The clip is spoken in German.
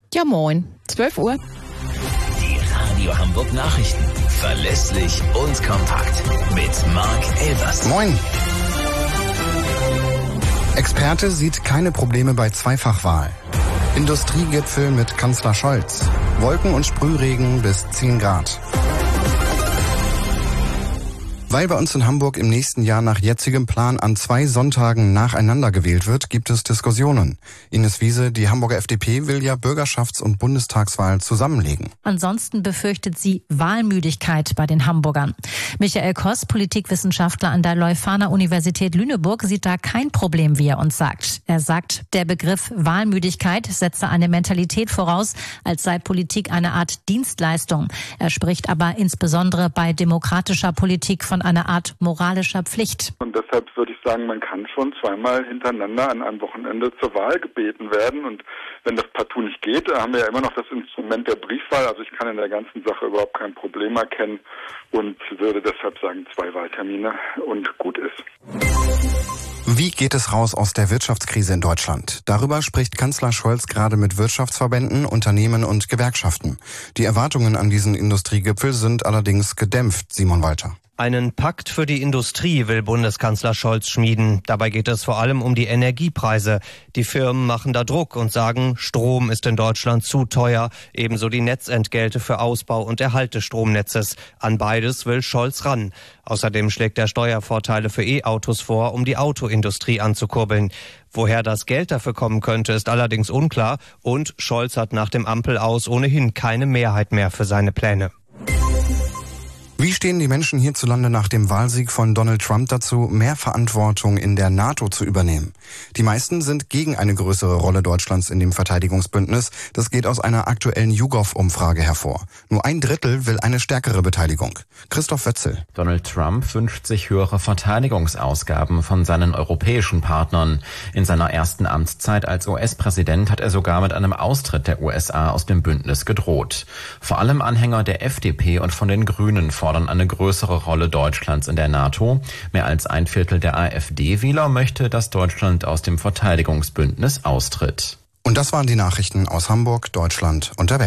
Ja, moin. 12 Uhr. Die Radio Hamburg Nachrichten. Verlässlich und kompakt. Mit Marc Elvers. Moin. Experte sieht keine Probleme bei Zweifachwahl. Industriegipfel mit Kanzler Scholz. Wolken und Sprühregen bis 10 Grad. Weil bei uns in Hamburg im nächsten Jahr nach jetzigem Plan an 2 Sonntagen nacheinander gewählt wird, gibt es Diskussionen. Ines Wiese, die Hamburger FDP, will ja Bürgerschafts- und Bundestagswahl zusammenlegen. Ansonsten befürchtet sie Wahlmüdigkeit bei den Hamburgern. Michael Koss, Politikwissenschaftler an der Leuphana-Universität Lüneburg, sieht da kein Problem, wie er uns sagt. Er sagt, der Begriff Wahlmüdigkeit setze eine Mentalität voraus, als sei Politik eine Art Dienstleistung. Er spricht aber insbesondere bei demokratischer Politik von einer Art moralischer Pflicht. Und deshalb würde ich sagen, man kann schon zweimal hintereinander an einem Wochenende zur Wahl gebeten werden. Und wenn das partout nicht geht, haben wir ja immer noch das Instrument der Briefwahl. Also ich kann in der ganzen Sache überhaupt kein Problem erkennen und würde deshalb sagen, 2 Wahltermine und gut ist. Wie geht es raus aus der Wirtschaftskrise in Deutschland? Darüber spricht Kanzler Scholz gerade mit Wirtschaftsverbänden, Unternehmen und Gewerkschaften. Die Erwartungen an diesen Industriegipfel sind allerdings gedämpft, Simon Walter. Einen Pakt für die Industrie will Bundeskanzler Scholz schmieden. Dabei geht es vor allem um die Energiepreise. Die Firmen machen da Druck und sagen, Strom ist in Deutschland zu teuer. Ebenso die Netzentgelte für Ausbau und Erhalt des Stromnetzes. An beides will Scholz ran. Außerdem schlägt er Steuervorteile für E-Autos vor, um die Autoindustrie anzukurbeln. Woher das Geld dafür kommen könnte, ist allerdings unklar. Und Scholz hat nach dem Ampelaus ohnehin keine Mehrheit mehr für seine Pläne. Wie stehen die Menschen hierzulande nach dem Wahlsieg von Donald Trump dazu, mehr Verantwortung in der NATO zu übernehmen? Die meisten sind gegen eine größere Rolle Deutschlands in dem Verteidigungsbündnis. Das geht aus einer aktuellen YouGov-Umfrage hervor. Nur 1/3 will eine stärkere Beteiligung. Christoph Wetzel. Donald Trump wünscht sich höhere Verteidigungsausgaben von seinen europäischen Partnern. In seiner ersten Amtszeit als US-Präsident hat er sogar mit einem Austritt der USA aus dem Bündnis gedroht. Vor allem Anhänger der FDP und von den Grünen fordern eine größere Rolle Deutschlands in der NATO. Mehr als 1/4 der AfD-Wähler möchte, dass Deutschland aus dem Verteidigungsbündnis austritt. Und das waren die Nachrichten aus Hamburg, Deutschland und der Welt.